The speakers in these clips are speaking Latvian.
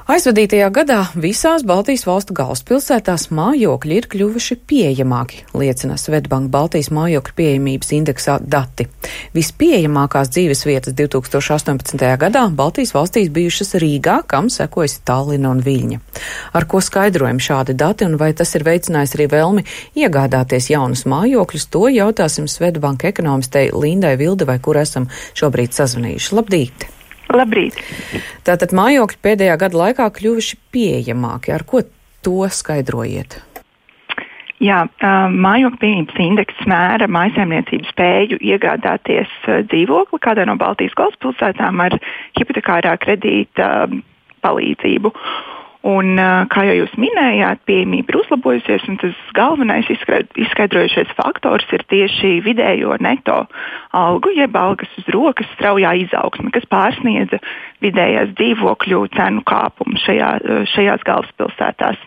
Aizvadītajā gadā visās Baltijas valstu galvaspilsētās mājokļi ir kļuvuši pieejamāki, liecina Swedbank Baltijas mājokļu pieejamības indeksā dati. Vispieejamākās dzīvesvietas 2018. gadā Baltijas valstīs bijušas Rīgā, kam sekojas Tallina un Viļņa. Ar ko skaidrojam šādi dati un vai tas ir veicinājis arī vēlmi iegādāties jaunus mājokļus, to jautāsim Swedbank ekonomistei Lindai Vildevai, kur esam šobrīd sazvanījuši. Labdīt! Labrīt! Tātad mājokļi pēdējā gada laikā kļuvuši pieejamāki. Ar ko to skaidrojiet? Jā, mājokļu pieejamības indeks mēra mājsaimniecības spēju iegādāties dzīvokli kādā no Baltijas galvaspilsētām ar hipotekārā kredīta palīdzību. Un, kā jau jūs minējāt, pieejamība ir uzlabojusies, un tas galvenais izskaidrojušais faktors ir tieši vidējo neto algu, jeb algas uz rokas straujā izaugsme, kas pārsniedza vidējās dzīvokļu cenu kāpumu šajās galvaspilsētās.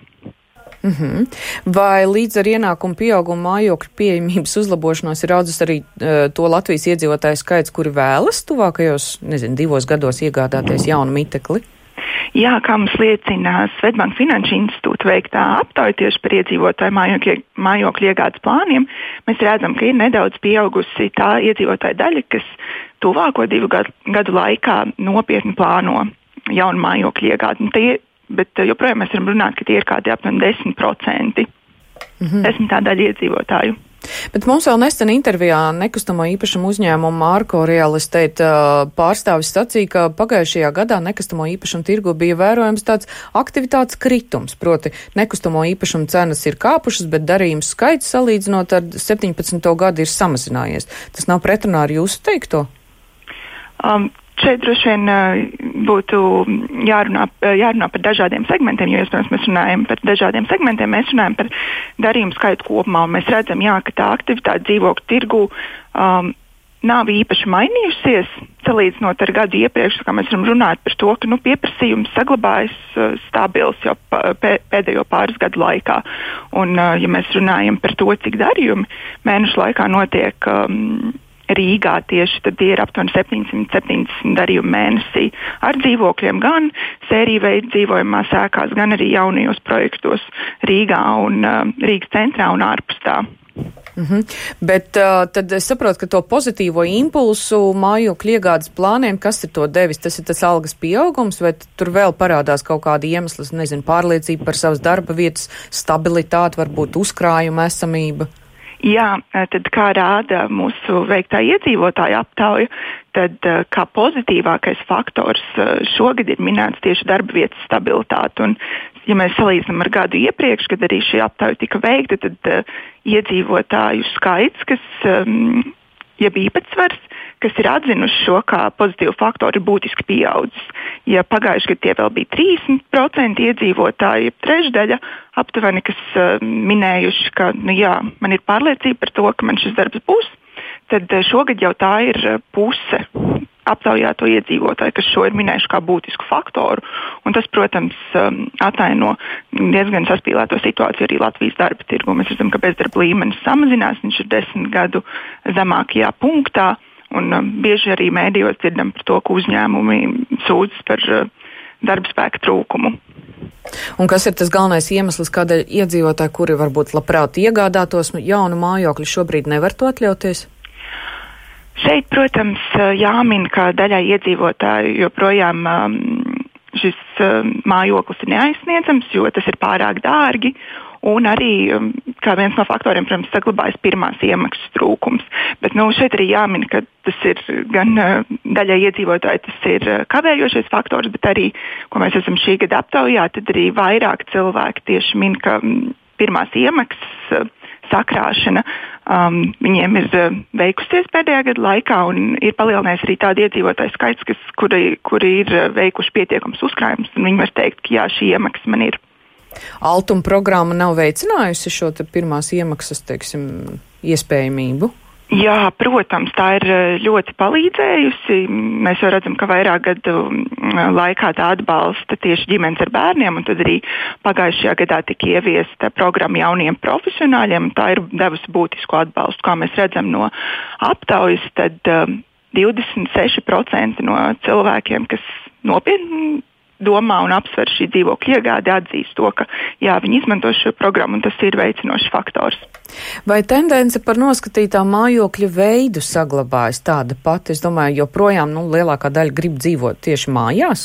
Vai līdz ar ienākumu pieaugumu mājokļu pieejamības uzlabošanos ir audzis arī to Latvijas iedzīvotāju skaits, kuri vēlas tuvākajos, 2 gados iegādāties jaunu mitekli? Jā, kā mums liecina Swedbank Finanšu institūta veiktā aptauja tieši par iedzīvotāju mājokļu iegādes plāniem, mēs redzam, ka ir nedaudz pieaugusi tā iedzīvotāja daļa, kas tuvāko 2 gadu laikā nopietni plāno jaunu mājokļu iegādi. Bet joprojām mēs varam runāt, ka tie ir kādi aptuveni 10%. 10. daļa iedzīvotāju. Bet mums vēl nesen intervijā nekustamo īpašumu uzņēmumu Arko Real Estate pārstāvis sacīja, ka pagājušajā gadā nekustamo īpašumu tirgu bija vērojams tāds aktivitātes kritums, proti nekustamo īpašumu cenas ir kāpušas, bet darījumu skaits salīdzinot ar 17. gadu ir samazinājies. Tas nav pretrunā ar jūsu teikto? Šeit droši vien būtu jārunā par dažādiem segmentiem, jo, iespējams, mēs runājam par dažādiem segmentiem, mēs runājam par darījumu skaitu kopumā, un mēs redzam, ka tā aktivitāte dzīvokļu tirgu nav īpaši mainījusies, salīdzinot ar gadu iepriekš, kā mēs varam runāt par to, ka pieprasījums saglabājas stabils jau pēdējo pāris gadu laikā. Un, ja mēs runājam par to, cik darījumi mēnešu laikā notiek Rīgā tieši, tad tie ir aptuveni 770 darījumi mēnesī ar dzīvokļiem gan sēriju veidu dzīvojamās ēkās, gan arī jaunajos projektos Rīgā un Rīgas centrā un ārpus tā. Bet tad es saprotu, ka to pozitīvo impulsu mājokļu iegādes plāniem, kas ir to devis? Tas ir tas algas pieaugums, vai tur vēl parādās kaut kādi iemesli, pārliecība par savas darba vietas stabilitāti, varbūt uzkrājuma esamība? Jā, tad kā rāda mūsu veiktā iedzīvotāja aptauja, tad kā pozitīvākais faktors šogad ir minēts tieši darba vietas stabilitāte. Un, ja mēs salīdzinām ar gadu iepriekš, kad arī šī aptauja tika veikta, tad iedzīvotāju skaits, jeb īpatsvars, kas ir atzinuši šo kā pozitīvu faktoru, ir būtiski pieaudzis. Ja pagājuši gadu tie vēl bija 30% iedzīvotāji, trešdaļa aptuveni, kas minējuši, ka man ir pārliecība par to, ka man šis darbs būs, tad šogad jau tā ir puse aptaujāto iedzīvotāju, kas šo ir minējuši kā būtisku faktoru. Un tas, protams, ataino diezgan saspīlēto situāciju arī Latvijas darba tirgu. Mēs redzam, ka bezdarba līmenis samazinās, viņš ir 10 gadu zemākajā punktā. Un bieži arī mēdījos dzirdam par to, ka uzņēmumi sūdzas par darba spēka trūkumu. Un kas ir tas galvenais iemesls, kādēļ iedzīvotāji, kuri varbūt labprāt iegādātos jaunu mājokļu, šobrīd nevar to atļauties? Šeit, protams, jāmin, ka daļai iedzīvotāju joprojām šis mājoklis ir neaizsniedzams, jo tas ir pārāk dārgi. Un arī, kā viens no faktoriem, protams, saglabājas pirmās iemaksas trūkums. Bet šeit arī jāmin, ka tas ir gan daļai iedzīvotāji, tas ir kavējošais faktors, bet arī, ko mēs esam šī gada aptaujā, tad arī vairāk cilvēki tieši min, ka pirmās iemaksas sakrāšana viņiem ir veikusies pēdējā gada laikā un ir palielinājies arī tādi iedzīvotāju skaits, kuri ir veikuši pietiekams uzkrājumus, un viņi var teikt, ka jā, šī iemaksa man ir. Altuma programma nav veicinājusi šo pirmās iemaksas, iespējamību? Jā, protams, tā ir ļoti palīdzējusi. Mēs jau redzam, ka vairāk gadu laikā tā atbalsta tieši ģimenes ar bērniem, un tad arī pagājušajā gadā tika ieviesta programma jauniem profesionāļiem. Tā ir devusi būtisku atbalstu, kā mēs redzam no aptaujas, tad 26% no cilvēkiem, kas nopietni domā un apsver šī dzīvokļa iegāde, atzīst to, ka jā, viņi izmanto šo programmu un tas ir veicinošs faktors. Vai tendence par noskatītā mājokļa veidu saglabājas tāda pati? Es domāju, joprojām lielākā daļa grib dzīvot tieši mājās?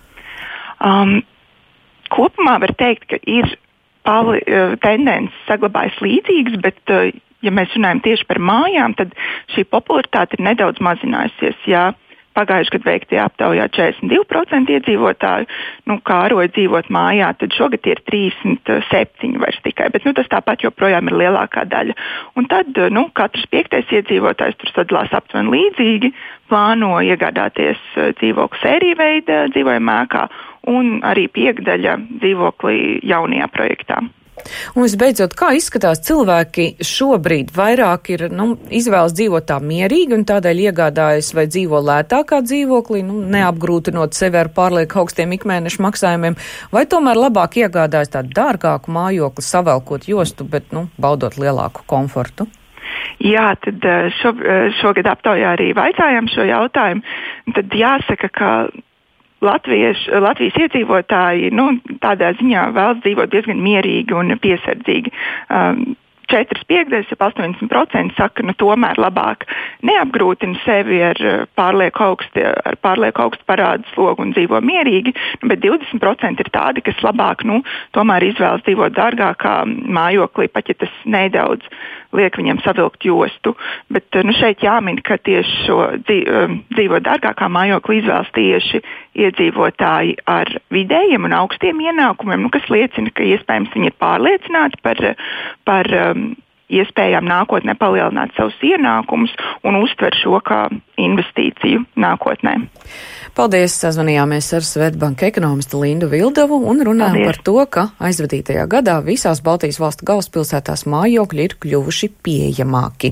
Kopumā var teikt, ka ir tendences saglabājas līdzīgas, bet, ja mēs runājam tieši par mājām, tad šī popularitāte ir nedaudz mazinājusies. Jā, pagājušajā gadā veiktajā aptaujā 42% iedzīvotāju kāroja dzīvot mājā, tad šogad ir 37% vairs tikai, bet tas tāpat joprojām ir lielākā daļa. Un tad katrs 5. iedzīvotājs tur sadalās aptuveni līdzīgi, plāno iegādāties dzīvokli sēriju veida dzīvojamā ēkā un arī 5% dzīvokli jaunajā projektā. Un visbeidzot, kā izskatās cilvēki šobrīd? Vairāk ir izvēles dzīvot tā mierīgi un tādēļ iegādājas vai dzīvo lētākā dzīvoklī, neapgrūtinot sevi ar pārlieku augstiem ikmēnešu maksājumiem, vai tomēr labāk iegādājas tādu dārgāku mājokli, savelkot jostu, bet baudot lielāku komfortu? Jā, tad šogad aptaujā arī vaicājām šo jautājumu. Tad jāsaka, ka Latvijas iedzīvotāji tādā ziņā vēlas dzīvot diezgan mierīgi un piesardzīgi. 4/5, ja 80% saka, tomēr labāk neapgrūtina sevi ar pārlieku augstu parādu slogu un dzīvo mierīgi, bet 20% ir tādi, kas labāk tomēr izvēlas dzīvot dārgākā mājoklī, pat ja tas nedaudz liek viņiem savilkt jostu. Bet šeit jāmin, ka tieši šo dzīvot dārgākā mājokli izvēlas tieši iedzīvotāji ar vidējiem un augstiem ienākumiem, kas liecina, ka iespējams viņi ir pārliecināti par iespējām nākotnē palielināt savus ienākumus un uztver šo kā investīciju nākotnē. Paldies! Sazvanījāmies ar Swedbank ekonomistu Lindu Vildavu un runājām par to, ka aizvadītajā gadā visās Baltijas valstu galvaspilsētās mājokļi ir kļuvuši pieejamāki.